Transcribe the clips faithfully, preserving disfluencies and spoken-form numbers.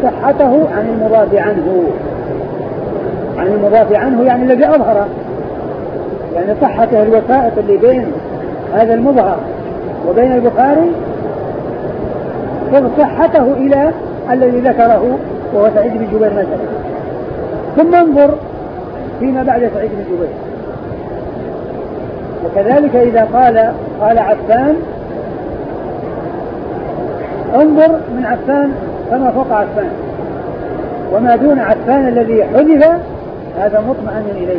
صحته عن المضاف عنه، عن المضاف عنه يعني الذي أظهره، يعني صحته الوسائط اللي بين هذا المظهر وبين البخاري صحته إلى الذي ذكره وهو سعيد بن جبير مثلا. ثم انظر فيما بعد سعيد بن جبير. وكذلك إذا قال قال عفان انظر من عفان فما فوق عفان، وما دون عفان الذي حذف هذا مطمئن إليه،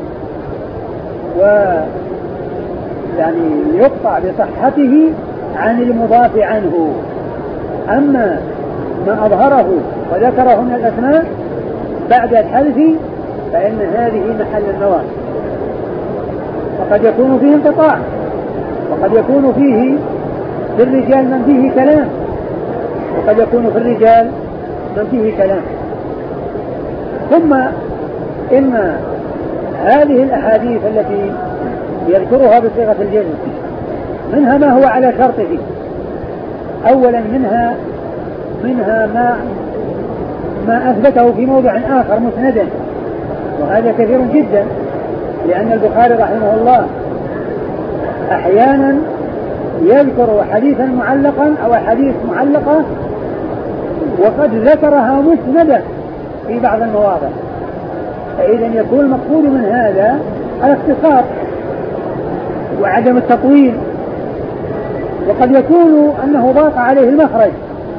ويعني يقطع بصحته عن المضاف عنه. أما ما أظهره وذكره من الأسماء بعد الحذف فإن هذه محل النظر، وقد يكون فيه انقطاع، وقد يكون فيه في الرجال من فيه كلام، وقد يكون في الرجال من فيه كلام. ثم إن هذه الأحاديث التي يذكرها بصيغة الجزم منها ما هو على شرطه. أولا منها منها ما ما أثبته في موضع آخر مسندا، وهذا كثير جدا، لأن البخاري رحمه الله أحيانا يذكر حديثا معلقا أو حديث معلقة وقد ذكرها مسندا في بعض المواضع، فإذا يكون المقصود من هذا الاختصار وعدم التطويل. وقد يكون أنه ضاق عليه المخرج،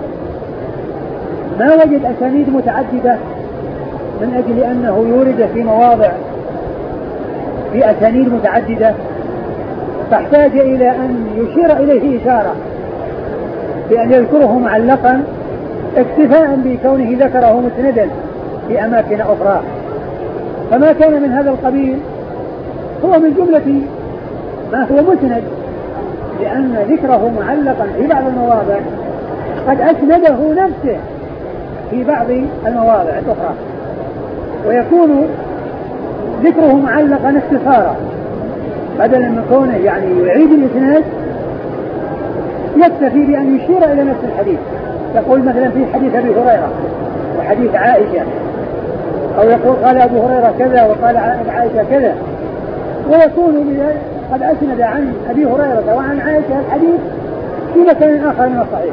ما وجد أسانيد متعددة من أجل أنه يورد في مواضع في أسانيد متعددة، فاحتاج إلى أن يشير إليه إشارة بأن يذكره معلقا اكتفاء بكونه ذكره مسندا في أماكن أخرى. فما كان من هذا القبيل هو من جملة ما هو مسند، لأن ذكره معلقا في بعض المواضع قد أسنده نفسه في بعض المواضع الأخرى، ويكون ذكره معلقا اختصارا بدلا من كونه يعني يعيد الإسناد، يكتفي بأن يشير إلى نفس الحديث، يقول مثلا في حديث أبي هريرة وحديث عائشة، أو يقول قال أبو هريرة كذا وقال عائشة كذا، ويكون قد أسند عن أبي هريرة وعن عائشة الحديث في مكان آخر من الصحيح.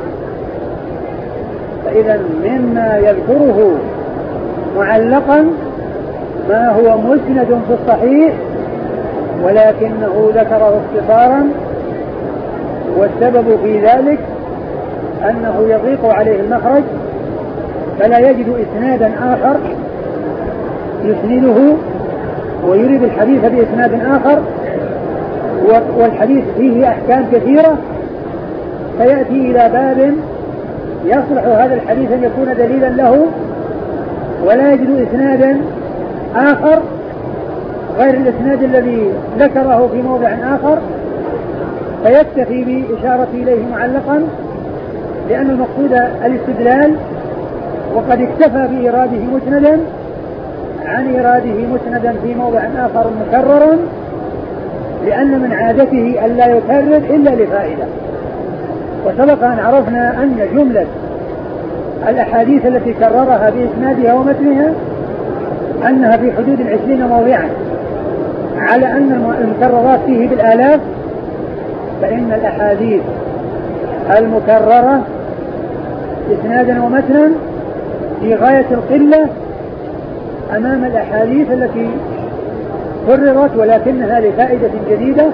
فإذا مما يذكره معلقا ما هو مسند في الصحيح ولكنه ذكره اختصارا، والسبب في ذلك أنه يضيق عليه المخرج فلا يجد إسنادا آخر يسنده ويريد الحديث بإسناد آخر، والحديث فيه أحكام كثيرة، فيأتي إلى باب يصلح هذا الحديث أن يكون دليلا له ولا يجد إسنادا آخر غير الإسناد الذي ذكره في موضع آخر، فيكتفي بإشارة إليه معلقا لأن المقصود الاستدلال، وقد اكتفى بإراده مسندا عن إراده مسندا في موضع آخر مكررا، لأن من عادته ألا يكرر إلا لفائدة. وسبق أن عرفنا أن جملة الأحاديث التي كررها بإسنادها ومتنها أنها في حدود العشرين موضعا، على أن المكررات فيه بالآلاف، فإن الأحاديث المكررة إسنادا ومتنا في غاية القلة أمام الأحاديث التي كررت ولكنها لفائدة جديدة.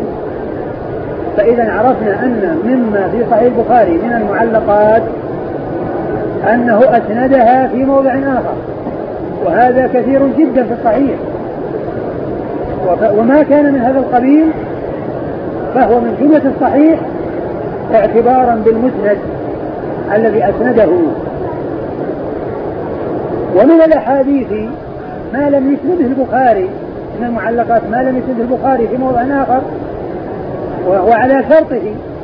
فإذا عرفنا أن مما في صحيح البخاري من المعلقات أنه أسندها في موضع آخر، وهذا كثير جدا في الصحيح، وما كان من هذا القبيل فهو من جملة الصحيح اعتبارا بالمسند الذي أسنده. ومن الأحاديث ما لم يسنده البخاري من المعلقات ما لم يسنده البخاري في موضع آخر وهو على شرطه،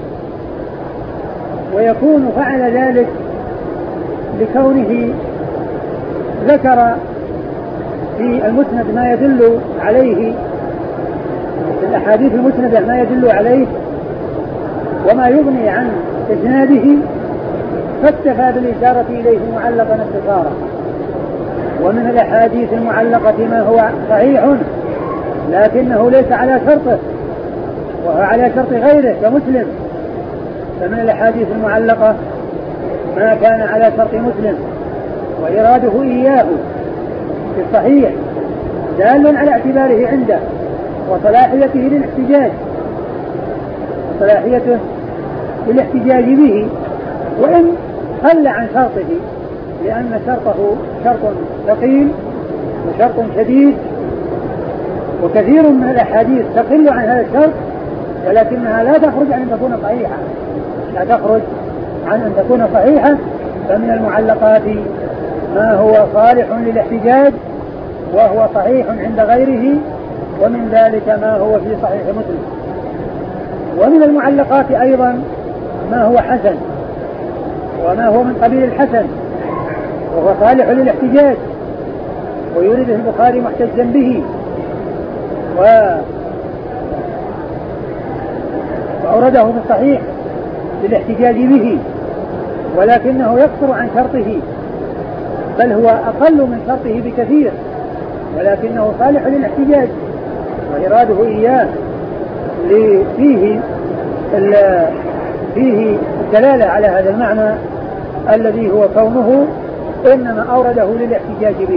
ويكون فعل ذلك لكونه ذكر في المسند ما يدل عليه، الأحاديث المسندة ما يدل عليه وما يغني عن إسناده، فاكتفى بالإشارة إليه معلقا اختصارا. ومن الأحاديث المعلقة ما هو صحيح لكنه ليس على شرطه وهو على شرط غيره كمسلم. فمن الأحاديث المعلقة ما كان على شرط مسلم وإراده إياه في الصحيح دال على اعتباره عنده وصلاحيته للاحتجاج وصلاحيته للاحتجاج به وإن قل عن شرطه، لأن شرطه شرط ثقيل وشرط شديد، وكثير من الأحاديث تقل عن هذا الشرط ولكنها لا تخرج عن أن تكون صحيحة لا تخرج عن أن تكون صحيحة. فمن المعلقات ما هو صالح للاحتجاج وهو صحيح عند غيره، ومن ذلك ما هو في صحيح مسلم. ومن المعلقات أيضا ما هو حسن وما هو من قبيل الحسن وهو صالح للاحتجاج ويريده البخاري محتجا به وأورده في الصحيح للاحتجاج به، ولكنه يقصر عن شرطه بل هو أقل من شرطه بكثير، ولكنه صالح للاحتجاج وإراده إياه فيه فيه الدلالة على هذا المعنى الذي هو كونه إنما أورده للاحتجاج به.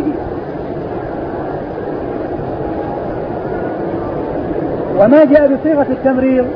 وما جاء بصيغة التمريض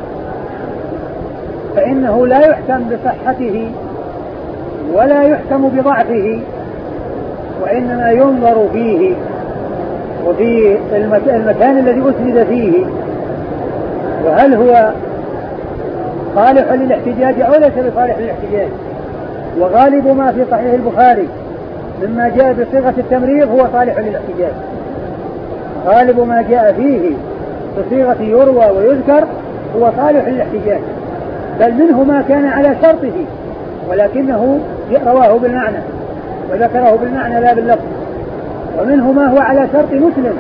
فإنه لا يحكم بصحته ولا يحكم بضعفه، وإنما ينظر فيه وفي المكان الذي أسند فيه، وهل هو صالح للاحتجاج أو ليس بصالح للاحتجاج. وغالب ما في صحيح البخاري مما جاء بصيغة التمريض هو صالح للاحتجاج، غالب ما جاء فيه بصيغة يروى ويذكر هو صالح للاحتجاج، بل منه ما كان على شرطه ولكنه رواه بالمعنى وذكره بالمعنى لا باللفظ، ومنه ما هو على شرط مسلم،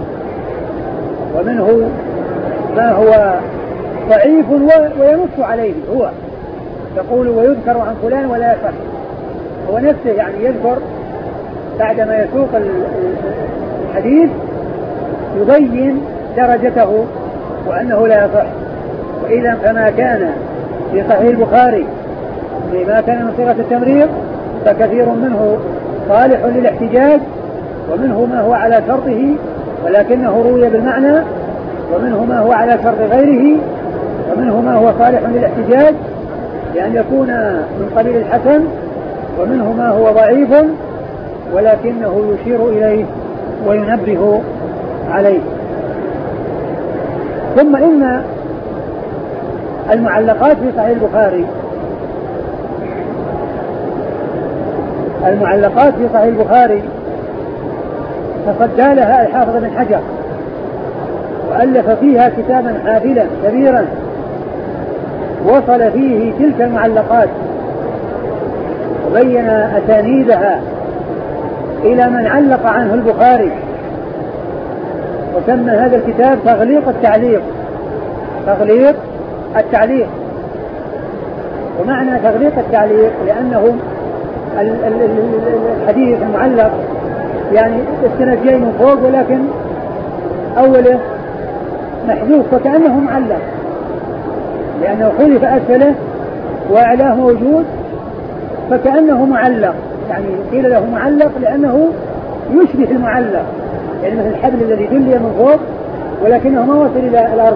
ومنه ما هو ضعيف وينص عليه هو يقول ويذكر عن فلان ولا يصح، هو نفسه يعني يذكر بعدما يسوق الحديث يبين درجته وأنه لا يصح. وإذا فما كان في صحيح البخاري لما كان من صيغة التمريض فكثير منه صالح للاحتجاج، ومنه ما هو على شرطه ولكنه روي بالمعنى، ومنه ما هو على شرط غيره، ومنه ما هو صالح للاحتجاج لأن يكون من قبيل الحسن، ومنه ما هو ضعيف ولكنه يشير إليه وينبه عليه. ثم إن المعلقات في صحيح البخاري المعلقات في صحيح البخاري تصدى لها الحافظ بن حجر وألف فيها كتابا حافلا كبيرا وصل فيه تلك المعلقات وبين أسانيدها إلى من علق عنه البخاري، وسمى هذا الكتاب تغليق التعليق تغليق التعليق ومعنى تغليق التعليق لأنه الحديث المعلق يعني السند جاي من فوق ولكن أوله محذوف فكأنه معلق، لأنه حذف أسفله وأعلاه موجود فكأنه معلق، يعني قيل له معلق لأنه يشبه المعلق، يعني مثل الحبل الذي دلي من فوق ولكنه ما وصل إلى الأرض.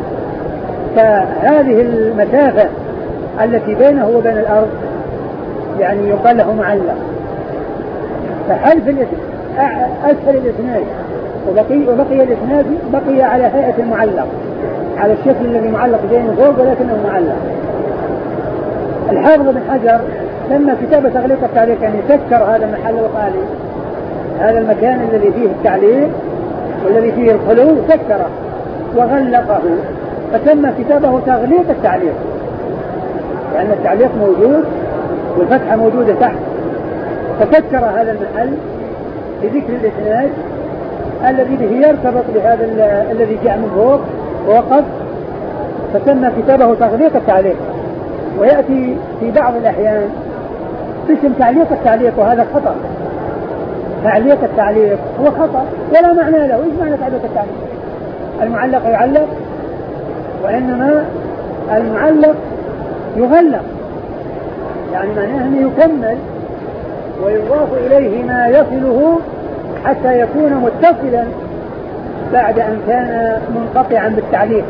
فهذه المسافة التي بينه وبين الأرض يعني يقال له معلق. فحذف أسفل الإسناد وبقي, وبقي الإسناد بقي على هيئة المعلق على الشكل الذي معلق جاي من فوق ولكنه معلق. الحافظ بن حجر سمى كتاب تغليق التعليق يعني سكر هذا المحل وقال هذا المكان الذي فيه التعليق والذي فيه الخلو سكره وغلقه، فسمى كتابه تغليق التعليق لأن التعليق موجود والفتحة موجودة تحت، فسكر هذا المحل بذكر الإسناد الذي به يرتبط بهذا الذي جاء من فوق ووقف، فسمى كتابه تغليق التعليق. ويأتي في بعض الأحيان اسم تعليق التعليق، وهذا خطأ. تعليق التعليق هو خطأ ولا معنى له. ايش معنى تعليق التعليق؟ المعلق يعلق، وإنما المعلق يغلق، يعني معناه أنه يكمل ويضاف إليه ما يصله حتى يكون متصلا بعد أن كان منقطعا بالتعليق.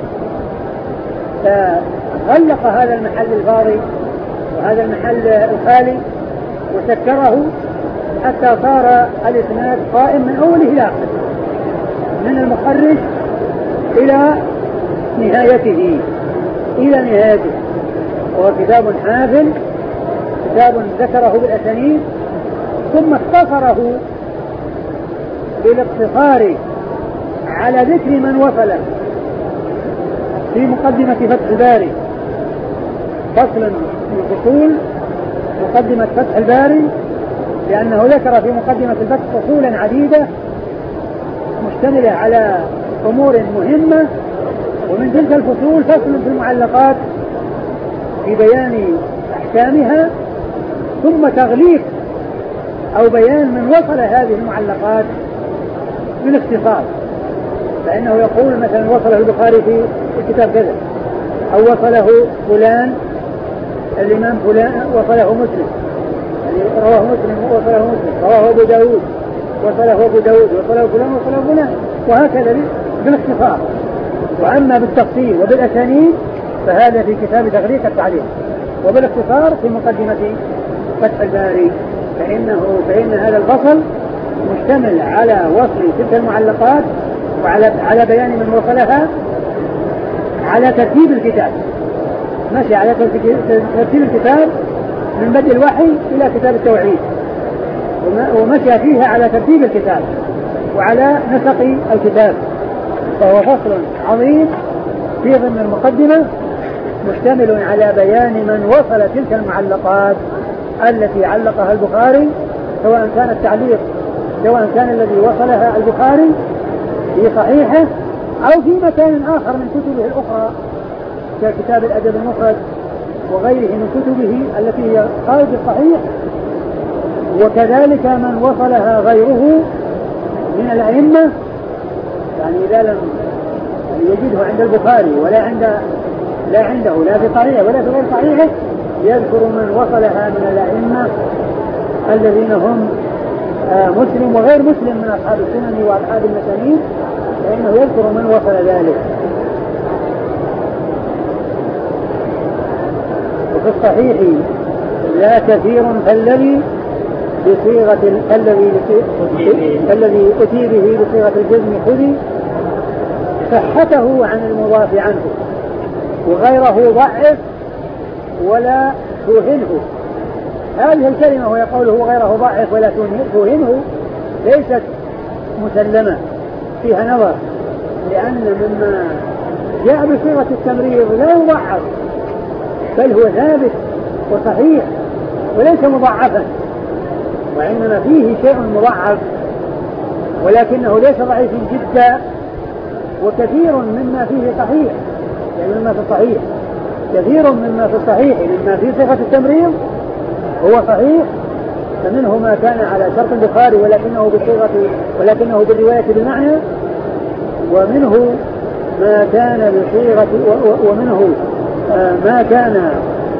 فغلق هذا المحل الفاضي وهذا المحل الخالي وسكره حتى صار الإسناد قائم من أوله إلى آخره، من المخرج إلى نهايته إلى نهايته. وهو كتاب حافل، كتاب ذكره بالأسانيد ثم اختصره بالاقتصار على ذكر من وصله في مقدمة فتح الباري. فصل من فصول مقدمة فتح الباري، لأنه ذكر في مقدمة الفتح فصولا عديدة مشتملة على أمور مهمة، ومن تلك الفصول فصل في المعلقات في بيان أحكامها، ثم تغليق أو بيان من وصل هذه المعلقات بالاختصار. فإنه يقول مثلا وصله البخاري في الكتاب كذا، أو وصله فلان الإمام فلان وصله مسلم، يعني رواه مسلم وصله مسلم، رواه أبو داود وصله أبو داود، وصله فلان وصله فلان، وهكذا بالاختصار. وأما بالتفصيل وبالأسانيد فهذا في كتاب تغليق التعليق، وبالاختصار في مقدمة فتح الباري. فإنه فإن هذا الفصل مشتمل على وصل تلك المعلقات وعلى على بيان من وصلها على ترتيب الكتاب، ماشي على ترتيب الكتاب من بدء الوحي إلى كتاب التوحيد، ومشى فيها على ترتيب الكتاب وعلى نسق الكتاب. فهو فصل عظيم في ضمن المقدمة مشتمل على بيان من وصل تلك المعلقات التي علقها البخاري، سواء كان التعليق سواء كان الذي وصلها البخاري في صحيحه أو في مكان آخر من كتبه الأخرى ككتاب الأدب المفرد وغيره من كتبه التي هي خارج الصحيح، وكذلك من وصلها غيره من الأئمة. يعني إذا لم يجده عند البخاري ولا عند لا عنده لا في صحيحه ولا في غير صحيحه يذكر من وصلها من الأئمة الذين هم مسلم وغير مسلم من أصحاب السنن وأصحاب المسانيد، فإنه يذكر من وصل ذلك. وفي الصحيح لا كثير فالذي بصيغة الذي الذي أتي به بصيغة الجزم خذي صحته عن المضاف عنه، وغيره ضعف ولا توهنه. هذه الكلمة وهي قوله غيره ضعف ولا توهنه ليست مسلمة، فيها نظر، لأن مما جاء بصيغة التمريض لا يضعف، بل هو ثابت وصحيح وليس مضعفا، وإنما فيه شيء مضعف ولكنه ليس ضعيف جدا. وكثير مما فيه صحيح، يعني مما في الصحيح كثير مما في الصحيح مما في صيغة التمريض هو صحيح، فمنه ما كان على شرط البخاري ولكنه بصيغة ولكنه بالرواية بالمعنى، ومنه ما كان بصيغة ومنه ما كان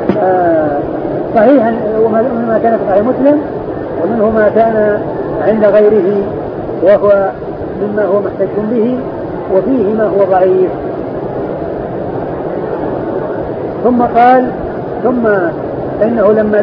صحيحا ومنه ما كان في صحيح مسلم، ومنه ما كان عند غيره وهو مما هو محتج به، وفيه ما هو ضعيف. ثم قال ثم إنه لما